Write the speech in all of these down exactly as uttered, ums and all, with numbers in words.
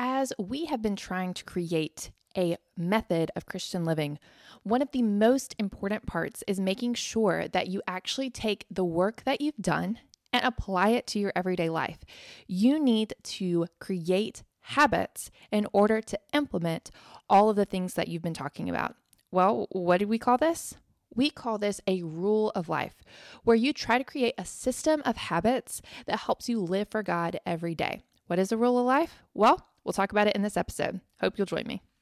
as we have been trying to create a method of Christian living, one of the most important parts is making sure that you actually take the work that you've done and apply it to your everyday life. You need to create habits in order to implement all of the things that you've been talking about. Well, what do we call this? We call this a rule of life, where you try to create a system of habits that helps you live for God every day. What is a rule of life? Well, we'll talk about it in this episode. Hope you'll join me.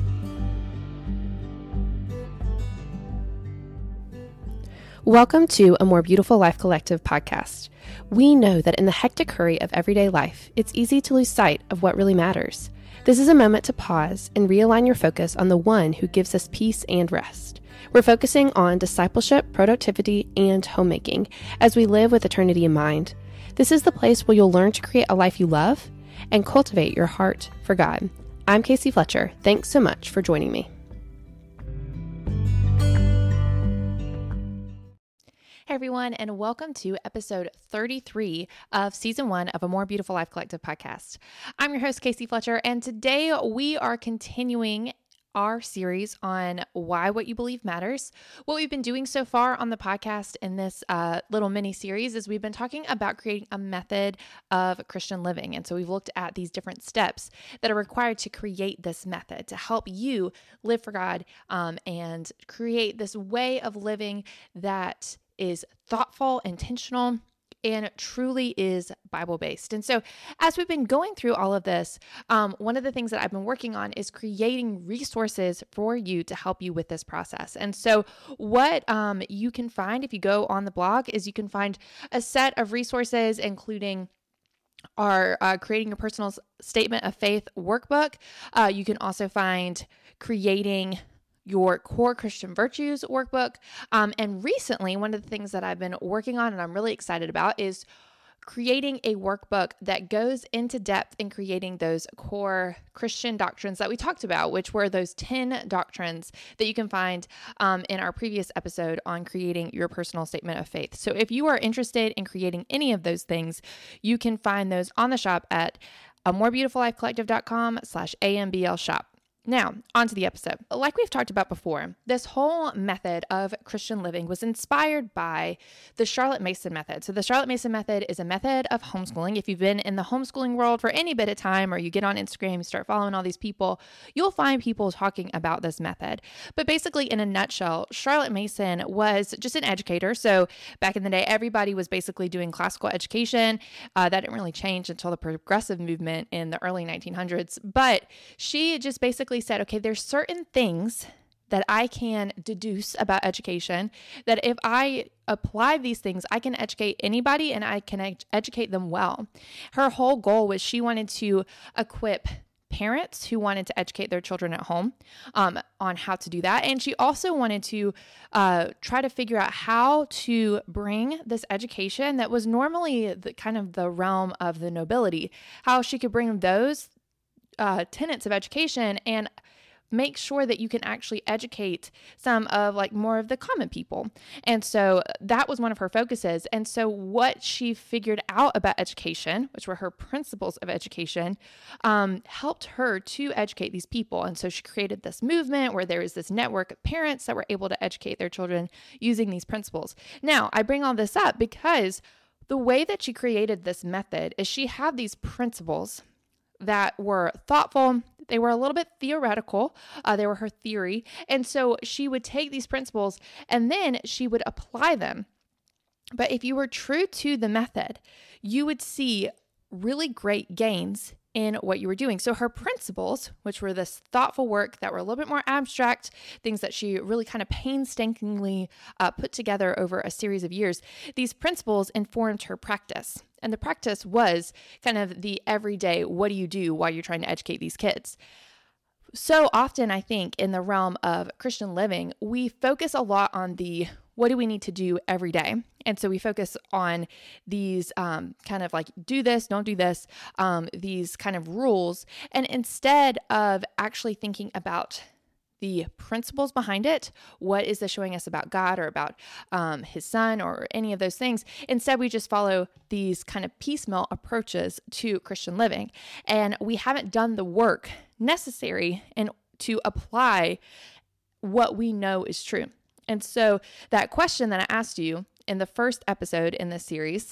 Welcome to a More Beautiful Life Collective podcast. We know that in the hectic hurry of everyday life, it's easy to lose sight of what really matters. This is a moment to pause and realign your focus on the one who gives us peace and rest. We're focusing on discipleship, productivity, and homemaking as we live with eternity in mind. This is the place where you'll learn to create a life you love and cultivate your heart for God. I'm Casey Fletcher. Thanks so much for joining me. Hey everyone, and welcome to episode thirty-three of season one of A More Beautiful Life Collective podcast. I'm your host, Casey Fletcher, and today we are continuing our series on why what you believe matters. What we've been doing so far on the podcast in this uh, little mini series is we've been talking about creating a method of Christian living. And so we've looked at these different steps that are required to create this method to help you live for God um, and create this way of living that is thoughtful, intentional, and truly is Bible-based. And so as we've been going through all of this, um, one of the things that I've been working on is creating resources for you to help you with this process. And so what um, you can find if you go on the blog is you can find a set of resources, including our uh, Creating Your Personal Statement of Faith workbook. Uh, you can also find Creating Your Core Christian Virtues workbook. Um, and recently, one of the things that I've been working on and I'm really excited about is creating a workbook that goes into depth in creating those core Christian doctrines that we talked about, which were those ten doctrines that you can find um, in our previous episode on creating your personal statement of faith. So if you are interested in creating any of those things, you can find those on the shop at a more beautiful life collective dot com slash A M B L shop. Now, on to the episode. Like we've talked about before, this whole method of Christian living was inspired by the Charlotte Mason method. So the Charlotte Mason method is a method of homeschooling. If you've been in the homeschooling world for any bit of time, or you get on Instagram, you start following all these people, you'll find people talking about this method. But basically, in a nutshell, Charlotte Mason was just an educator. So back in the day, everybody was basically doing classical education. Uh, that didn't really change until the progressive movement in the early nineteen hundreds. But she just basically said, okay, there's certain things that I can deduce about education, that if I apply these things, I can educate anybody and I can ed- educate them well. Her whole goal was she wanted to equip parents who wanted to educate their children at home um, on how to do that. And she also wanted to uh, try to figure out how to bring this education that was normally the kind of the realm of the nobility, how she could bring those Uh, tenets of education and make sure that you can actually educate some of like more of the common people. And so that was one of her focuses. And so what she figured out about education, which were her principles of education, um, helped her to educate these people. And so she created this movement where there is this network of parents that were able to educate their children using these principles. Now, I bring all this up because the way that she created this method is she had these principles that were thoughtful. They were a little bit theoretical. Uh, they were her theory. And so she would take these principles and then she would apply them. But if you were true to the method, you would see really great gains in what you were doing. So her principles, which were this thoughtful work that were a little bit more abstract, things that she really kind of painstakingly uh, put together over a series of years, these principles informed her practice. And the practice was kind of the everyday, what do you do while you're trying to educate these kids? So often, I think, in the realm of Christian living, we focus a lot on the what do we need to do every day? And so we focus on these um, kind of like do this, don't do this, um, these kind of rules. And instead of actually thinking about the principles behind it. What is this showing us about God or about um, his son or any of those things? Instead, we just follow these kind of piecemeal approaches to Christian living. And we haven't done the work necessary in, to apply what we know is true. And so that question that I asked you in the first episode in this series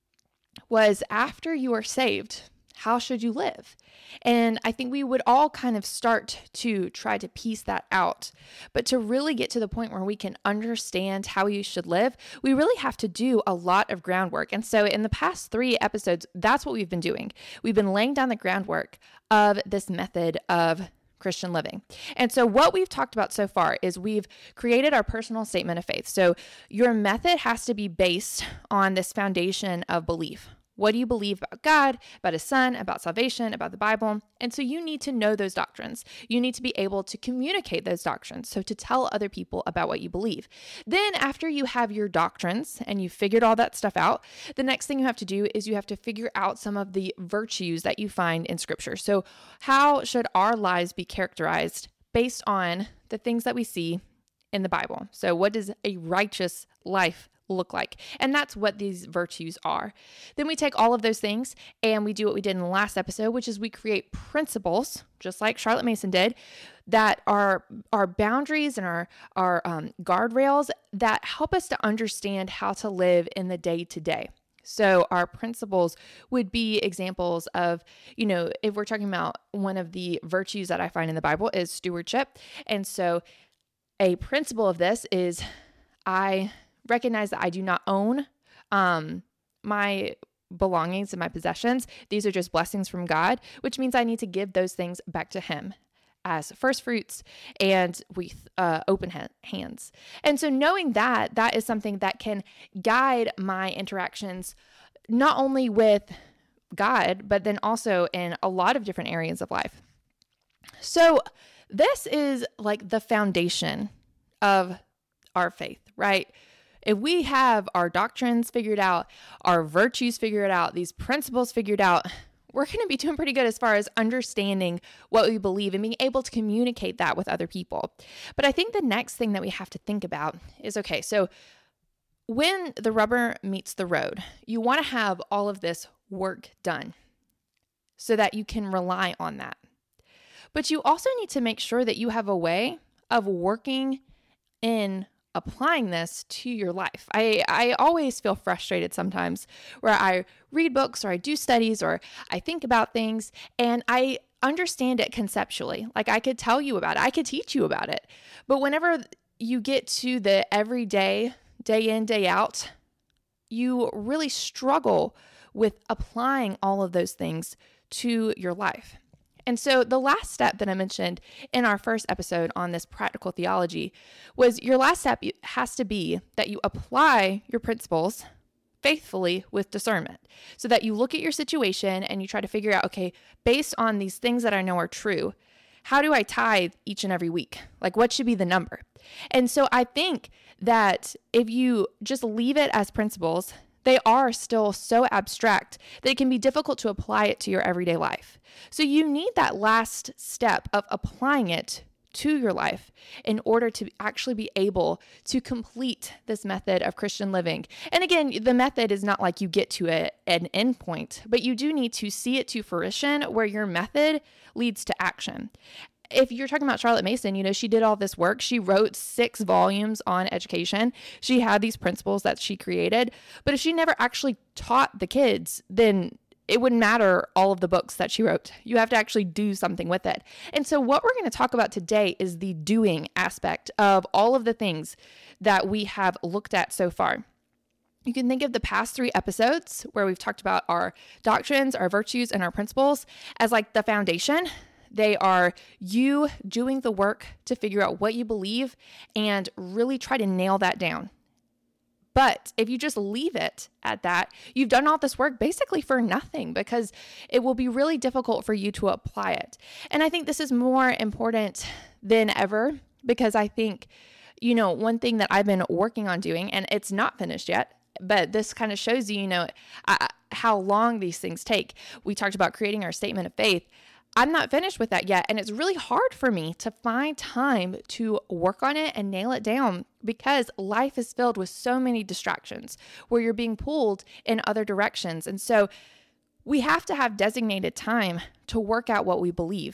was, after you are saved, how should you live? And I think we would all kind of start to try to piece that out. But to really get to the point where we can understand how you should live, we really have to do a lot of groundwork. And so in the past three episodes, that's what we've been doing. We've been laying down the groundwork of this method of Christian living. And so what we've talked about so far is we've created our personal statement of faith. So your method has to be based on this foundation of belief. What do you believe about God, about his son, about salvation, about the Bible? And so you need to know those doctrines. You need to be able to communicate those doctrines. So to tell other people about what you believe. Then after you have your doctrines and you've figured all that stuff out, the next thing you have to do is you have to figure out some of the virtues that you find in Scripture. So how should our lives be characterized based on the things that we see in the Bible? So what does a righteous life look like? And that's what these virtues are. Then we take all of those things and we do what we did in the last episode, which is we create principles, just like Charlotte Mason did, that are our boundaries and our, our um, guardrails that help us to understand how to live in the day to day. So our principles would be examples of, you know, if we're talking about one of the virtues that I find in the Bible is stewardship. And so a principle of this is I recognize that I do not own um, my belongings and my possessions. These are just blessings from God, which means I need to give those things back to him as first fruits and with uh, open ha- hands. And so knowing that, that is something that can guide my interactions, not only with God, but then also in a lot of different areas of life. So this is like the foundation of our faith, right? If we have our doctrines figured out, our virtues figured out, these principles figured out, we're going to be doing pretty good as far as understanding what we believe and being able to communicate that with other people. But I think the next thing that we have to think about is, okay, so when the rubber meets the road, you want to have all of this work done so that you can rely on that. But you also need to make sure that you have a way of working in applying this to your life. I, I always feel frustrated sometimes where I read books or I do studies or I think about things and I understand it conceptually. Like I could tell you about it. I could teach you about it. But whenever you get to the everyday, day in, day out, you really struggle with applying all of those things to your life. And so the last step that I mentioned in our first episode on this practical theology was your last step has to be that you apply your principles faithfully with discernment so that you look at your situation and you try to figure out, okay, based on these things that I know are true, how do I tithe each and every week? Like what should be the number? And so I think that if you just leave it as principles, they are still so abstract that it can be difficult to apply it to your everyday life. So you need that last step of applying it to your life in order to actually be able to complete this method of Christian living. And again, the method is not like you get to a, an end point, but you do need to see it to fruition where your method leads to action. If you're talking about Charlotte Mason, you know, she did all this work. She wrote six volumes on education. She had these principles that she created. But if she never actually taught the kids, then it wouldn't matter all of the books that she wrote. You have to actually do something with it. And so what we're going to talk about today is the doing aspect of all of the things that we have looked at so far. You can think of the past three episodes where we've talked about our doctrines, our virtues, and our principles as like the foundation. They are you doing the work to figure out what you believe and really try to nail that down. But if you just leave it at that, you've done all this work basically for nothing because it will be really difficult for you to apply it. And I think this is more important than ever because I think, you know, one thing that I've been working on doing, and it's not finished yet, but this kind of shows you, you know, uh, how long these things take. We talked about creating our statement of faith. I'm not finished with that yet. And it's really hard for me to find time to work on it and nail it down because life is filled with so many distractions where you're being pulled in other directions. And so we have to have designated time to work out what we believe.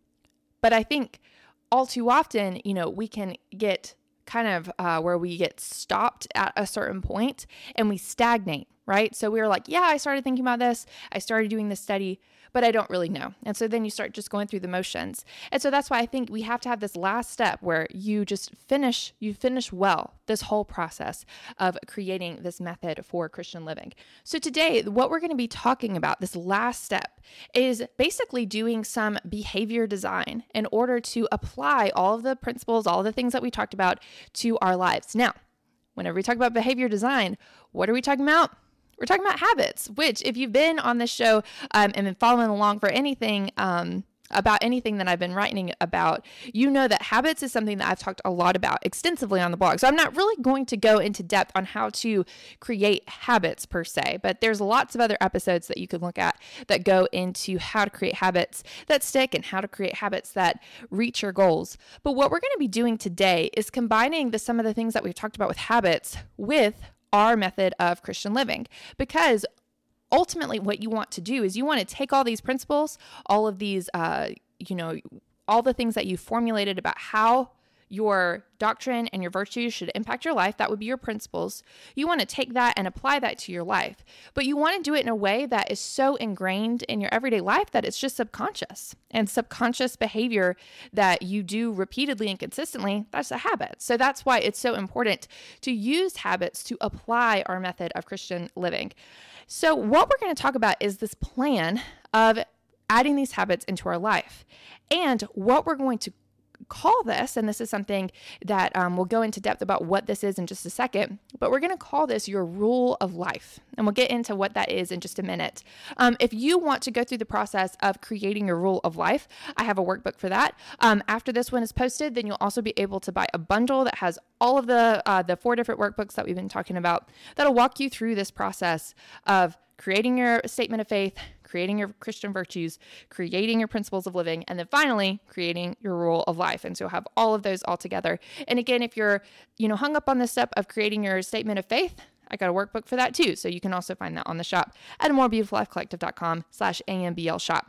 But I think all too often, you know, we can get kind of uh, where we get stopped at a certain point and we stagnate, right? So we were like, yeah, I started thinking about this. I started doing this study, but I don't really know. And so then you start just going through the motions. And so that's why I think we have to have this last step where you just finish, you finish well this whole process of creating this method for Christian living. So today, what we're going to be talking about, this last step, is basically doing some behavior design in order to apply all of the principles, all of the things that we talked about to our lives. Now, whenever we talk about behavior design, what are we talking about? We're talking about habits, which if you've been on this show um, and been following along for anything um, about anything that I've been writing about, you know that habits is something that I've talked a lot about extensively on the blog. So I'm not really going to go into depth on how to create habits per se, but there's lots of other episodes that you can look at that go into how to create habits that stick and how to create habits that reach your goals. But what we're going to be doing today is combining the, some of the things that we've talked about with habits with our method of Christian living, because ultimately what you want to do is you want to take all these principles, all of these, uh, you know, all the things that you formulated about how your doctrine and your virtues should impact your life. That would be your principles. You want to take that and apply that to your life, but you want to do it in a way that is so ingrained in your everyday life that it's just subconscious, and subconscious behavior that you do repeatedly and consistently, that's a habit. So that's why it's so important to use habits to apply our method of Christian living. So what we're going to talk about is this plan of adding these habits into our life, and what we're going to call this, and this is something that um, we'll go into depth about what this is in just a second, but we're going to call this your rule of life. And we'll get into what that is in just a minute. Um, if you want to go through the process of creating your rule of life, I have a workbook for that. Um, after this one is posted, then you'll also be able to buy a bundle that has all of the, uh, the four different workbooks that we've been talking about that'll walk you through this process of creating your statement of faith, creating your Christian virtues, creating your principles of living, and then finally creating your rule of life. And so you'll have all of those all together. And again, if you're, you know, hung up on the step of creating your statement of faith, I got a workbook for that too. So you can also find that on the shop at more beautiful life collective dot com slash A M B L shop.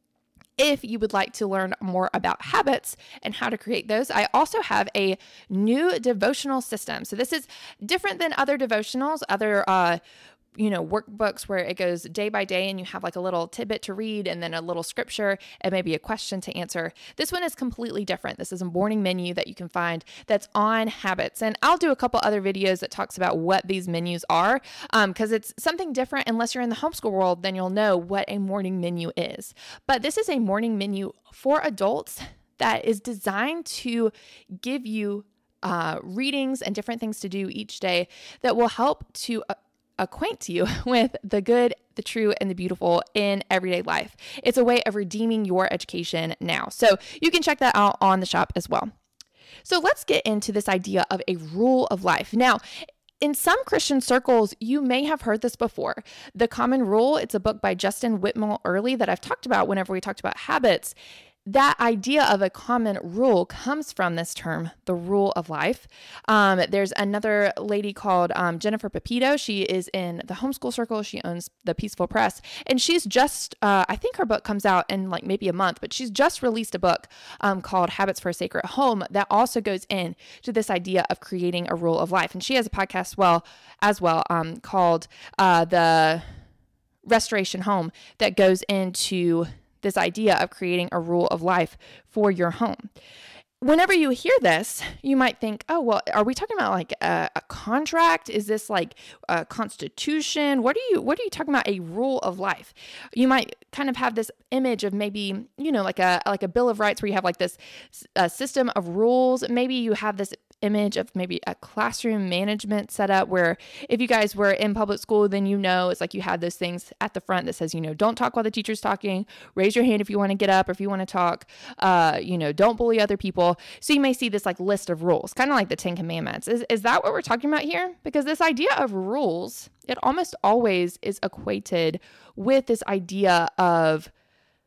If you would like to learn more about habits and how to create those, I also have a new devotional system. So this is different than other devotionals, other uh you know, workbooks where it goes day by day and you have like a little tidbit to read and then a little scripture and maybe a question to answer. This one is completely different. This is a morning menu that you can find that's on habits. And I'll do a couple other videos that talks about what these menus are um, because it's something different. Unless you're in the homeschool world, then you'll know what a morning menu is. But this is a morning menu for adults that is designed to give you uh, readings and different things to do each day that will help to uh, acquaint you with the good, the true, and the beautiful in everyday life. It's a way of redeeming your education now. So you can check that out on the shop as well. So let's get into this idea of a rule of life. Now, in some Christian circles, you may have heard this before. The Common Rule, it's a book by Justin Whitmore Earley that I've talked about whenever we talked about habits. That idea of a common rule comes from this term, the rule of life. Um, there's another lady called um, Jennifer Pepito. She is in the homeschool circle. She owns the Peaceful Press. And she's just, uh, I think her book comes out in like maybe a month, but she's just released a book um, called Habits for a Sacred Home that also goes in to this idea of creating a rule of life. And she has a podcast well as well um, called uh, The Restoration Home that goes into this idea of creating a rule of life for your home. Whenever you hear this, you might think, oh, well, are we talking about like a, a contract? Is this like a constitution? What are you, what are you talking about? A rule of life? You might kind of have this image of maybe, you know, like a, like a Bill of Rights where you have like this uh, system of rules. Maybe you have this image of maybe a classroom management setup where if you guys were in public school, then you know it's like you had those things at the front that says, you know, don't talk while the teacher's talking, raise your hand if you want to get up or if you want to talk, uh, you know, don't bully other people. So you may see this like list of rules, kind of like the Ten Commandments. Is, is that what we're talking about here? Because this idea of rules, it almost always is equated with this idea of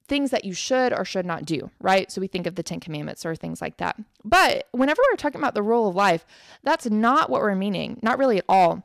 things that you should or should not do, right? So we think of the Ten Commandments or things like that. But whenever we're talking about the rule of life, that's not what we're meaning, not really at all.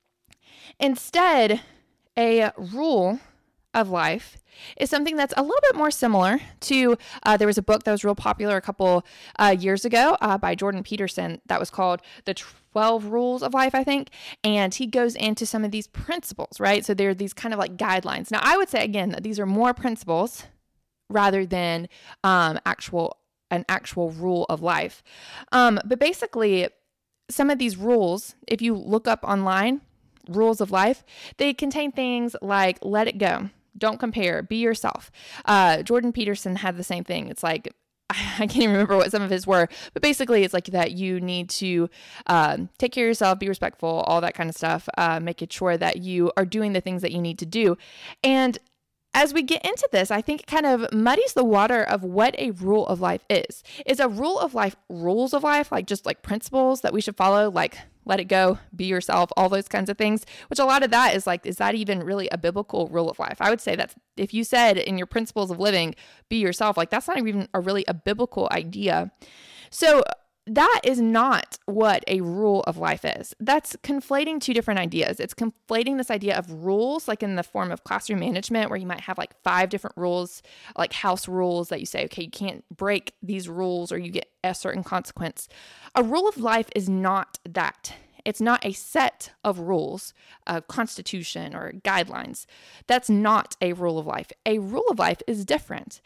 Instead, a rule of life is something that's a little bit more similar to, uh, there was a book that was real popular a couple uh, years ago uh, by Jordan Peterson that was called The twelve Rules of Life, I think. And he goes into some of these principles, right? So there are these kind of like guidelines. Now, I would say, again, that these are more principles rather than um, actual an actual rule of life. Um, but basically, some of these rules, if you look up online, rules of life, they contain things like let it go. Don't compare. Be yourself. Uh, Jordan Peterson had the same thing. It's like, I can't even remember what some of his were, but basically it's like that you need to um, take care of yourself, be respectful, all that kind of stuff, uh, making sure that you are doing the things that you need to do. And as we get into this, I think it kind of muddies the water of what a rule of life is. Is a rule of life rules of life, like just like principles that we should follow, like let it go, be yourself, all those kinds of things, which a lot of that is like, is that even really a biblical rule of life? I would say that if you said in your principles of living, be yourself, like that's not even a really a biblical idea. So that is not what a rule of life is. That's conflating two different ideas. It's conflating this idea of rules, like in the form of classroom management, where you might have like five different rules, like house rules that you say, okay, you can't break these rules or you get a certain consequence. A rule of life is not that. It's not a set of rules, a constitution or guidelines. That's not a rule of life. A rule of life is different.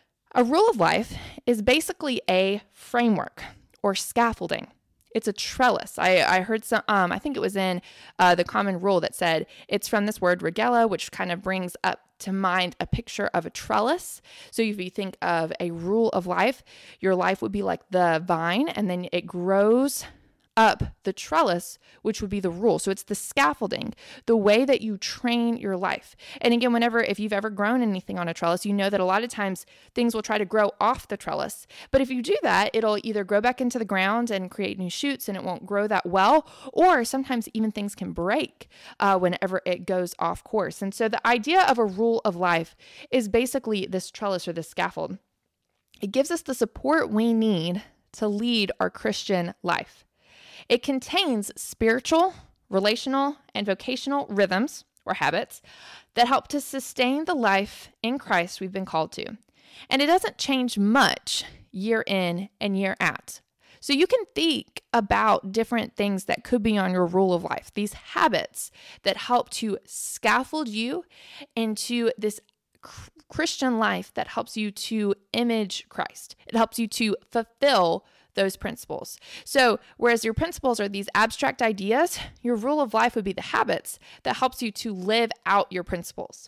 A rule of life is basically a framework or scaffolding. It's a trellis. I, I heard some, um, I think it was in uh, the Common Rule that said it's from this word regella, which kind of brings up to mind a picture of a trellis. So if you think of a rule of life, your life would be like the vine, and then it grows up the trellis, which would be the rule. So it's the scaffolding, the way that you train your life. And again, whenever, if you've ever grown anything on a trellis, you know that a lot of times things will try to grow off the trellis. But if you do that, it'll either grow back into the ground and create new shoots and it won't grow that well, or sometimes even things can break uh, whenever it goes off course. And so the idea of a rule of life is basically this trellis or this scaffold. It gives us the support we need to lead our Christian life. It contains spiritual, relational, and vocational rhythms or habits that help to sustain the life in Christ we've been called to. And it doesn't change much year in and year out. So you can think about different things that could be on your rule of life, these habits that help to scaffold you into this Christian life that helps you to image Christ. It helps you to fulfill those principles. So whereas your principles are these abstract ideas, your rule of life would be the habits that helps you to live out your principles.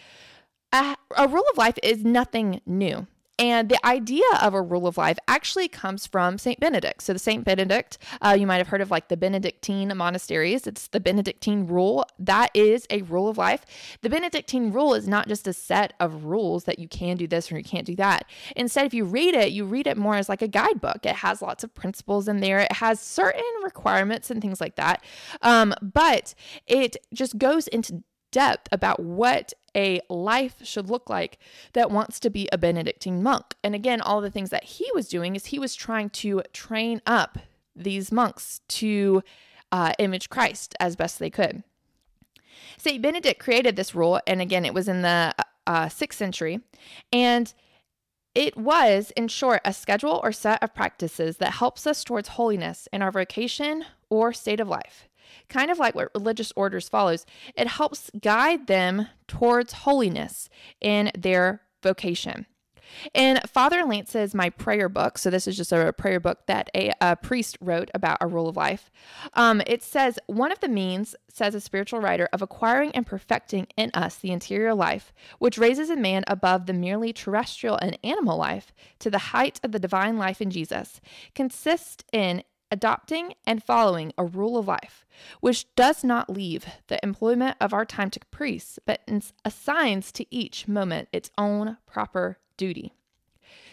A, a rule of life is nothing new. And the idea of a rule of life actually comes from Saint Benedict. So the Saint Benedict, uh, you might have heard of like the Benedictine monasteries. It's the Benedictine rule. That is a rule of life. The Benedictine rule is not just a set of rules that you can do this or you can't do that. Instead, if you read it, you read it more as like a guidebook. It has lots of principles in there. It has certain requirements and things like that. Um, but it just goes into depth about what a life should look like that wants to be a Benedictine monk. And again, all the things that he was doing is he was trying to train up these monks to uh, image Christ as best they could. Saint Benedict created this rule, and again, it was in the uh, sixth century, and it was, in short, a schedule or set of practices that helps us towards holiness in our vocation or state of life. Kind of like what religious orders follows, it helps guide them towards holiness in their vocation. In Father Lance's My Prayer Book, so this is just a prayer book that a, a priest wrote about a rule of life, um, it says, one of the means, says a spiritual writer, of acquiring and perfecting in us the interior life, which raises a man above the merely terrestrial and animal life to the height of the divine life in Jesus, consists in adopting and following a rule of life, which does not leave the employment of our time to caprice, but assigns to each moment its own proper duty.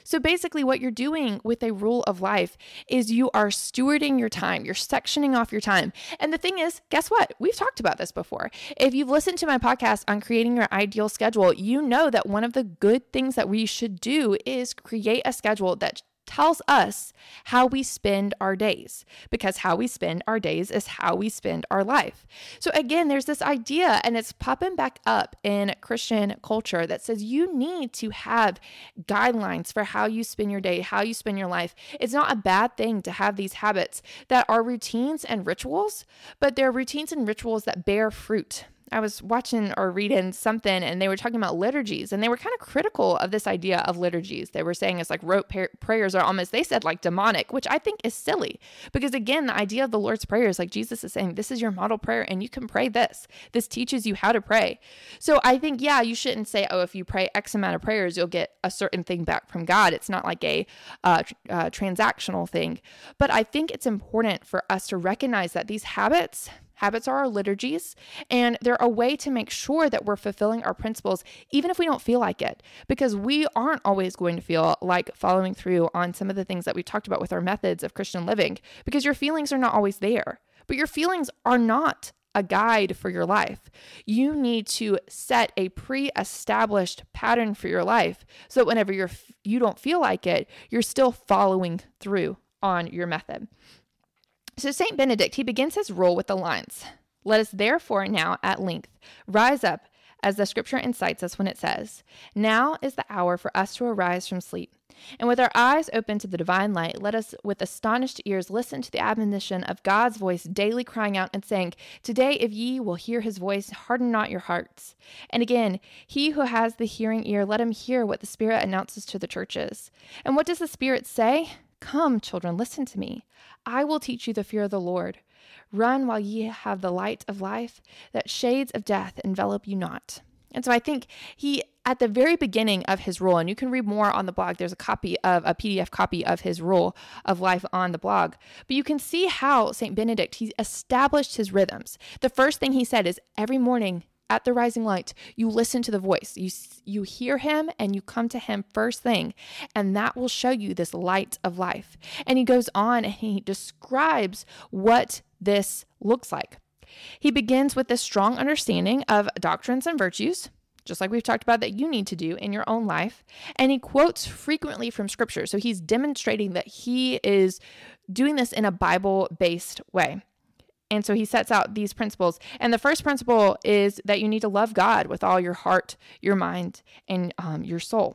So basically what you're doing with a rule of life is you are stewarding your time. You're sectioning off your time. And the thing is, guess what? We've talked about this before. If you've listened to my podcast on creating your ideal schedule, you know that one of the good things that we should do is create a schedule that tells us how we spend our days, because how we spend our days is how we spend our life. So again, there's this idea, and it's popping back up in Christian culture, that says you need to have guidelines for how you spend your day, how you spend your life. It's not a bad thing to have these habits that are routines and rituals, but they're routines and rituals that bear fruit. I was watching or reading something, and they were talking about liturgies, and they were kind of critical of this idea of liturgies. They were saying it's like rote par- prayers are almost, they said, like demonic, which I think is silly, because again, the idea of the Lord's Prayer is like Jesus is saying, this is your model prayer and you can pray this. This teaches you how to pray. So I think, yeah, you shouldn't say, oh, if you pray X amount of prayers, you'll get a certain thing back from God. It's not like a uh, uh, transactional thing. But I think it's important for us to recognize that these habits, Habits are our liturgies, and they're a way to make sure that we're fulfilling our principles, even if we don't feel like it, because we aren't always going to feel like following through on some of the things that we talked about with our methods of Christian living, because your feelings are not always there. But your feelings are not a guide for your life. You need to set a pre-established pattern for your life so that whenever you're you don't feel like it, you're still following through on your method. So Saint Benedict, he begins his rule with the lines, "Let us therefore now at length rise up, as the scripture incites us when it says, 'Now is the hour for us to arise from sleep. And with our eyes open to the divine light, let us with astonished ears listen to the admonition of God's voice daily crying out and saying, Today if ye will hear his voice, harden not your hearts.' And again, he who has the hearing ear, let him hear what the Spirit announces to the churches. And what does the Spirit say? Come, children, listen to me. I will teach you the fear of the Lord. Run while ye have the light of life, that shades of death envelop you not." And so I think he, at the very beginning of his rule, and you can read more on the blog, there's a copy of a P D F copy of his rule of life on the blog, but you can see how Saint Benedict, he established his rhythms. The first thing he said is every morning at the rising light, you listen to the voice, you you hear him and you come to him first thing, and that will show you this light of life. And he goes on and he describes what this looks like. He begins with this strong understanding of doctrines and virtues, just like we've talked about that you need to do in your own life. And he quotes frequently from scripture. So he's demonstrating that he is doing this in a Bible-based way. And so he sets out these principles. And the first principle is that you need to love God with all your heart, your mind, and um, your soul.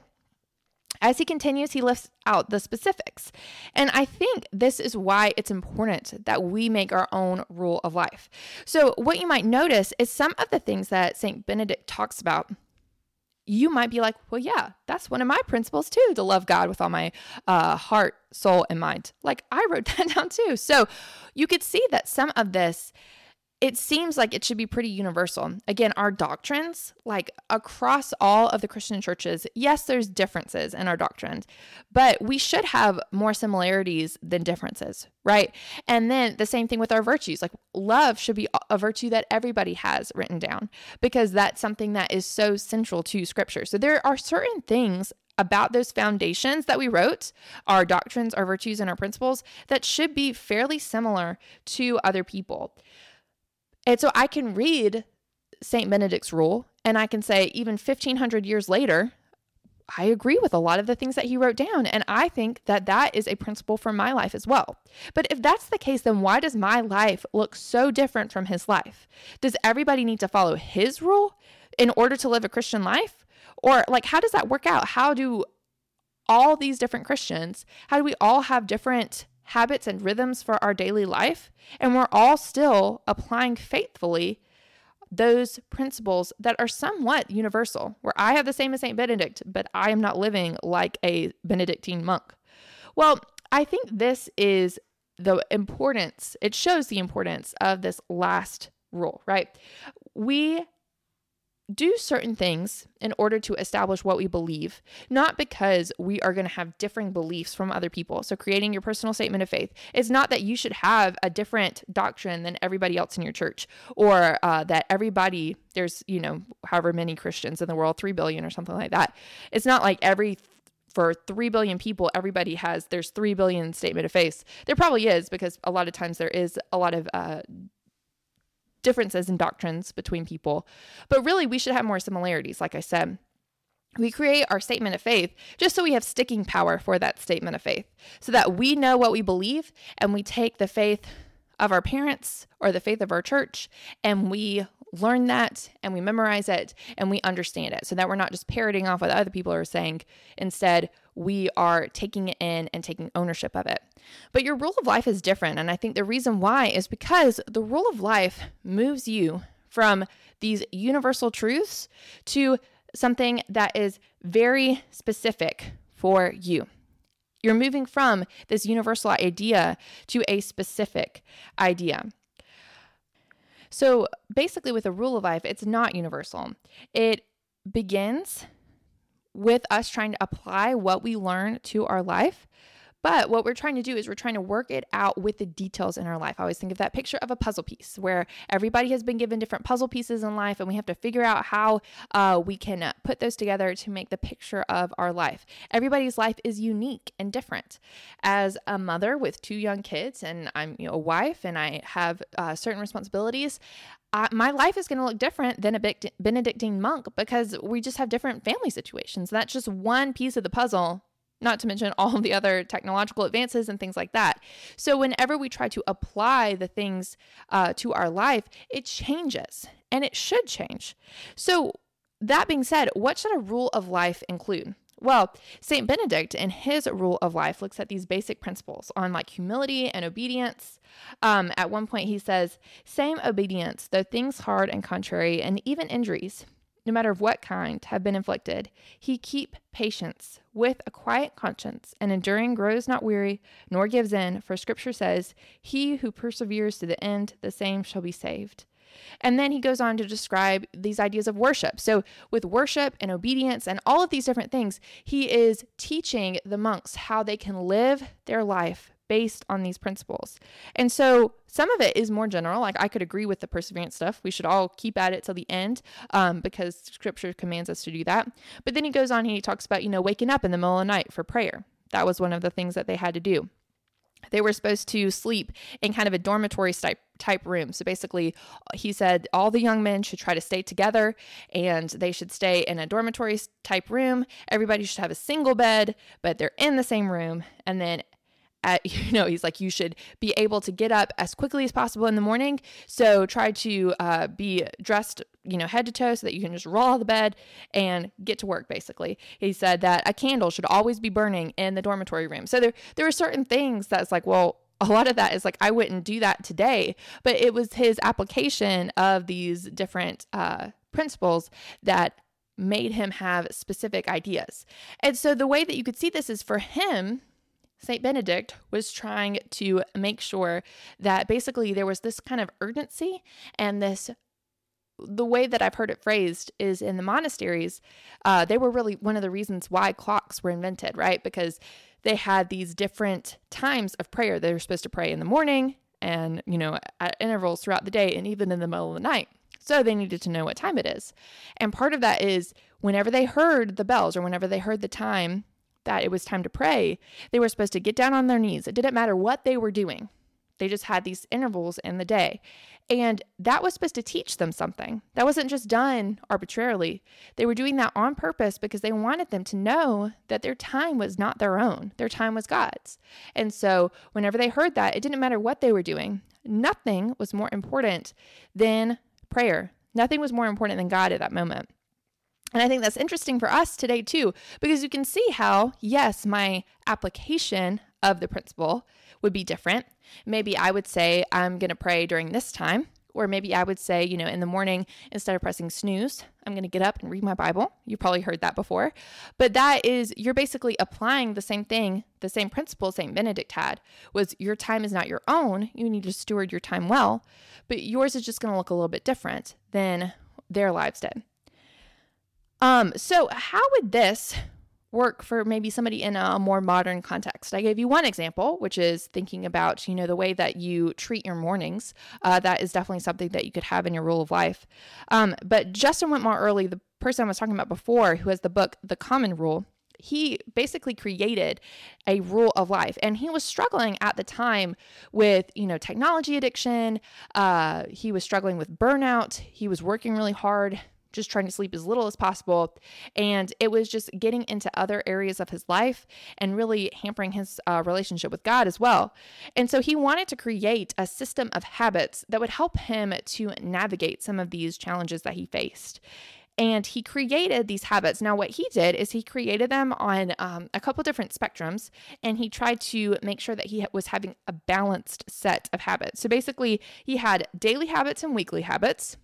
As he continues, he lifts out the specifics. And I think this is why it's important that we make our own rule of life. So what you might notice is some of the things that Saint Benedict talks about, you might be like, well, yeah, that's one of my principles too, to love God with all my uh, heart, soul, and mind. Like I wrote that down too. So you could see that some of this, it seems like it should be pretty universal. Again, our doctrines, like across all of the Christian churches, yes, there's differences in our doctrines, but we should have more similarities than differences, right? And then the same thing with our virtues, like love should be a virtue that everybody has written down, because that's something that is so central to scripture. So there are certain things about those foundations that we wrote, our doctrines, our virtues, and our principles, that should be fairly similar to other people. And so I can read Saint Benedict's rule and I can say, even fifteen hundred years later, I agree with a lot of the things that he wrote down. And I think that that is a principle for my life as well. But if that's the case, then why does my life look so different from his life? Does everybody need to follow his rule in order to live a Christian life? Or like, how does that work out? How do all these different Christians, how do we all have different habits and rhythms for our daily life, and we're all still applying faithfully those principles that are somewhat universal, where I have the same as Saint Benedict, but I am not living like a Benedictine monk? Well, I think this is the importance, it shows the importance of this last rule, right? We do certain things in order to establish what we believe, not because we are going to have differing beliefs from other people. So creating your personal statement of faith is not that you should have a different doctrine than everybody else in your church, or uh, that everybody, there's, you know, however many Christians in the world, three billion or something like that. It's not like every for three billion people, everybody has, there's three billion statement of faith. There probably is, because a lot of times there is a lot of uh, differences in doctrines between people. But really, we should have more similarities, like I said. We create our statement of faith just so we have sticking power for that statement of faith, so that we know what we believe, and we take the faith of our parents or the faith of our church, and we learn that and we memorize it and we understand it, so that we're not just parroting off what other people are saying. Instead, we are taking it in and taking ownership of it. But your rule of life is different. And I think the reason why is because the rule of life moves you from these universal truths to something that is very specific for you. You're moving from this universal idea to a specific idea. So basically, with a rule of life, it's not universal. It begins with us trying to apply what we learn to our life. But what we're trying to do is we're trying to work it out with the details in our life. I always think of that picture of a puzzle piece where everybody has been given different puzzle pieces in life, and we have to figure out how uh, we can put those together to make the picture of our life. Everybody's life is unique and different. As a mother with two young kids, and I'm you know, a wife, and I have uh, certain responsibilities, Uh, my life is going to look different than a Benedictine monk, because we just have different family situations. That's just one piece of the puzzle, not to mention all of the other technological advances and things like that. So whenever we try to apply the things uh, to our life, it changes, and it should change. So that being said, what should a rule of life include? Well, Saint Benedict in his rule of life looks at these basic principles on like humility and obedience. Um, at one point he says, same obedience, though things hard and contrary, and even injuries, no matter of what kind, have been inflicted, he keep patience with a quiet conscience, and enduring grows not weary, nor gives in, for scripture says, he who perseveres to the end, the same shall be saved. And then he goes on to describe these ideas of worship. So with worship and obedience and all of these different things, he is teaching the monks how they can live their life based on these principles. And so some of it is more general. Like I could agree with the perseverance stuff. We should all keep at it till the end um, because scripture commands us to do that. But then he goes on and he talks about, you know, waking up in the middle of the night for prayer. That was one of the things that they had to do. They were supposed to sleep in kind of a dormitory type type room. So basically, he said all the young men should try to stay together, and they should stay in a dormitory type room. Everybody should have a single bed, but they're in the same room. And then At, you know, he's like, you should be able to get up as quickly as possible in the morning. So try to uh, be dressed, you know, head to toe so that you can just roll out of the bed and get to work, basically. He said that a candle should always be burning in the dormitory room. So there, there are certain things that's like, well, a lot of that is like, I wouldn't do that today. But it was his application of these different uh, principles that made him have specific ideas. And so the way that you could see this is for him, Saint Benedict was trying to make sure that basically there was this kind of urgency, and this, the way that I've heard it phrased is in the monasteries, uh, they were really one of the reasons why clocks were invented, right? Because they had these different times of prayer. They were supposed to pray in the morning and, you know, at intervals throughout the day and even in the middle of the night. So they needed to know what time it is. And part of that is whenever they heard the bells or whenever they heard the time that it was time to pray, they were supposed to get down on their knees. It didn't matter what they were doing. They just had these intervals in the day. And that was supposed to teach them something. That wasn't just done arbitrarily. They were doing that on purpose because they wanted them to know that their time was not their own. Their time was God's. And so whenever they heard that, it didn't matter what they were doing. Nothing was more important than prayer. Nothing was more important than God at that moment. And I think that's interesting for us today too, because you can see how, yes, my application of the principle would be different. Maybe I would say I'm going to pray during this time, or maybe I would say, you know, in the morning, instead of pressing snooze, I'm going to get up and read my Bible. You probably heard that before, but that is, you're basically applying the same thing, the same principle Saint Benedict had, was your time is not your own. You need to steward your time well, but yours is just going to look a little bit different than their lives did. Um, so how would this work for maybe somebody in a more modern context? I gave you one example, which is thinking about, you know, the way that you treat your mornings. Uh, that is definitely something that you could have in your rule of life. Um, but Justin Whitmore Earley, the person I was talking about before, who has the book, The Common Rule, he basically created a rule of life, and he was struggling at the time with, you know, technology addiction. Uh, he was struggling with burnout. He was working really hard, just trying to sleep as little as possible. And it was just getting into other areas of his life and really hampering his uh, relationship with God as well. And so he wanted to create a system of habits that would help him to navigate some of these challenges that he faced. And he created these habits. Now, what he did is he created them on um, a couple different spectrums, and he tried to make sure that he was having a balanced set of habits. So basically, he had daily habits and weekly habits.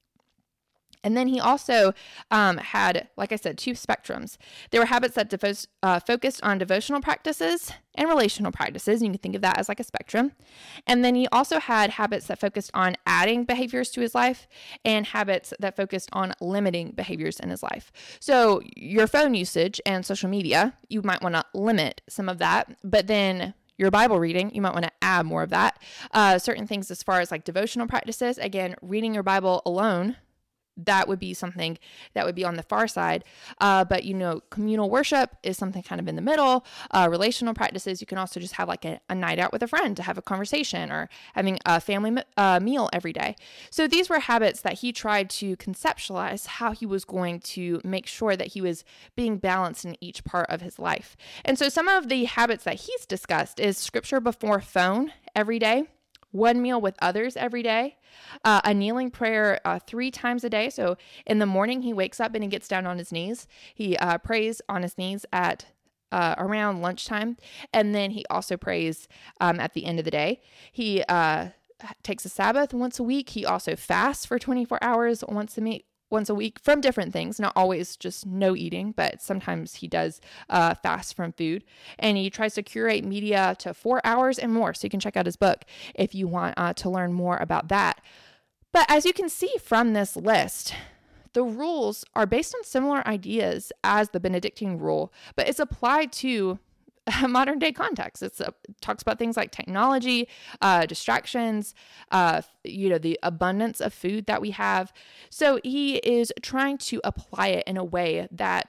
And then he also um, had, like I said, two spectrums. There were habits that devo- uh, focused on devotional practices and relational practices. You can think of that as like a spectrum. And then he also had habits that focused on adding behaviors to his life and habits that focused on limiting behaviors in his life. So your phone usage and social media, you might want to limit some of that, but then your Bible reading, you might want to add more of that. Uh, certain things as far as like devotional practices, again, reading your Bible alone, that would be something that would be on the far side. Uh, but, you know, communal worship is something kind of in the middle. Uh, relational practices, you can also just have like a, a night out with a friend to have a conversation, or having a family uh, meal every day. So these were habits that he tried to conceptualize how he was going to make sure that he was being balanced in each part of his life. And so some of the habits that he's discussed is scripture before phone every day, one meal with others every day, uh, a kneeling prayer uh, three times a day. So in the morning, he wakes up and he gets down on his knees. He uh, prays on his knees at uh, around lunchtime. And then he also prays um, at the end of the day. He uh, takes a Sabbath once a week. He also fasts for twenty-four hours once a week. once a week from different things, not always just no eating, but sometimes he does uh, fast from food. And he tries to curate media to four hours and more. So you can check out his book if you want uh, to learn more about that. But as you can see from this list, the rules are based on similar ideas as the Benedictine rule, but it's applied to a modern day context. It's a, it talks about things like technology, uh, distractions, uh, you know, the abundance of food that we have. So he is trying to apply it in a way that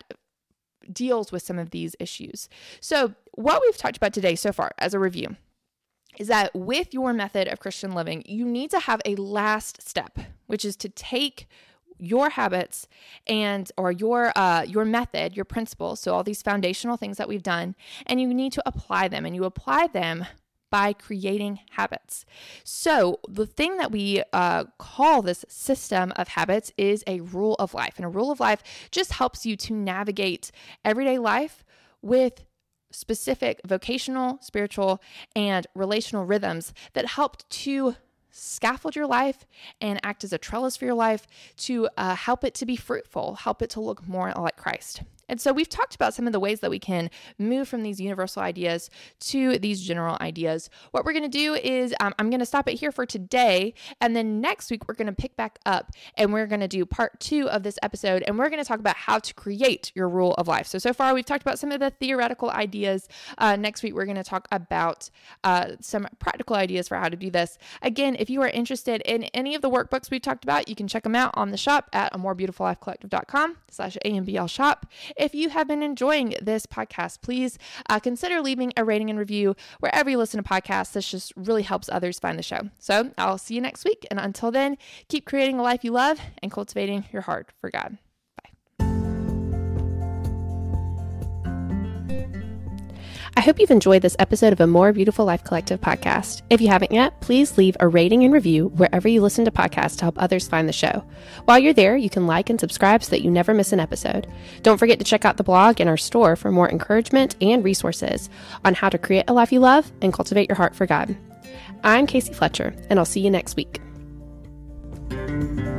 deals with some of these issues. So what we've talked about today so far as a review is that with your method of Christian living, you need to have a last step, which is to take your habits and or your uh, your method, your principles, so all these foundational things that we've done, and you need to apply them, and you apply them by creating habits. So the thing that we uh, call this system of habits is a rule of life, and a rule of life just helps you to navigate everyday life with specific vocational, spiritual, and relational rhythms that help to scaffold your life and act as a trellis for your life to uh, help it to be fruitful, help it to look more like Christ. And so we've talked about some of the ways that we can move from these universal ideas to these general ideas. What we're going to do is um, I'm going to stop it here for today. And then next week, we're going to pick back up and we're going to do part two of this episode. And we're going to talk about how to create your rule of life. So, so far, we've talked about some of the theoretical ideas. Uh, next week, we're going to talk about uh, some practical ideas for how to do this. Again, if you are interested in any of the workbooks we've talked about, you can check them out on the shop at a more beautiful life collective dot com slash A M B L shop. If you have been enjoying this podcast, please uh, consider leaving a rating and review wherever you listen to podcasts. This just really helps others find the show. So I'll see you next week. And until then, keep creating a life you love and cultivating your heart for God. I hope you've enjoyed this episode of A More Beautiful Life Collective podcast. If you haven't yet, please leave a rating and review wherever you listen to podcasts to help others find the show. While you're there, you can like and subscribe so that you never miss an episode. Don't forget to check out the blog and our store for more encouragement and resources on how to create a life you love and cultivate your heart for God. I'm Casey Fletcher, and I'll see you next week.